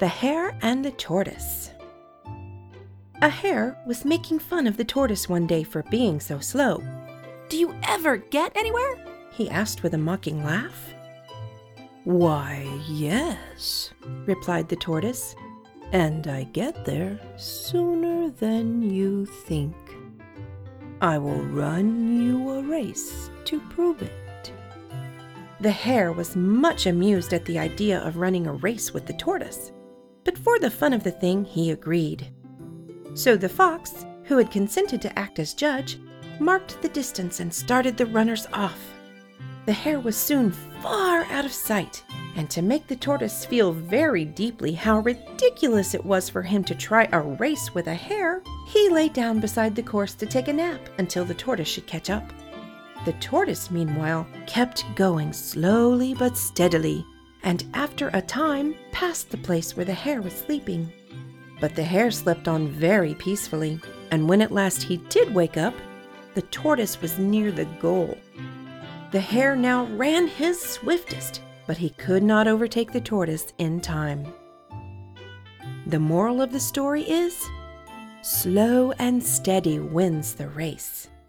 The Hare and the Tortoise. A hare was making fun of the tortoise one day for being so slow. "Do you ever get anywhere?" he asked with a mocking laugh. "Why, yes," replied the tortoise, "and I get there sooner than you think. I will run you a race to prove it." The hare was much amused at the idea of running a race with the tortoise, but for the fun of the thing he agreed. So the fox, who had consented to act as judge, marked the distance and started the runners off. The hare was soon far out of sight, and to make the tortoise feel very deeply how ridiculous it was for him to try a race with a hare, he lay down beside the course to take a nap until the tortoise should catch up. The tortoise, meanwhile, kept going slowly but steadily, and after a time passed the place where the hare was sleeping. But the hare slept on very peacefully, and when at last he did wake up, the tortoise was near the goal. The hare now ran his swiftest, but he could not overtake the tortoise in time. The moral of the story is, slow and steady wins the race.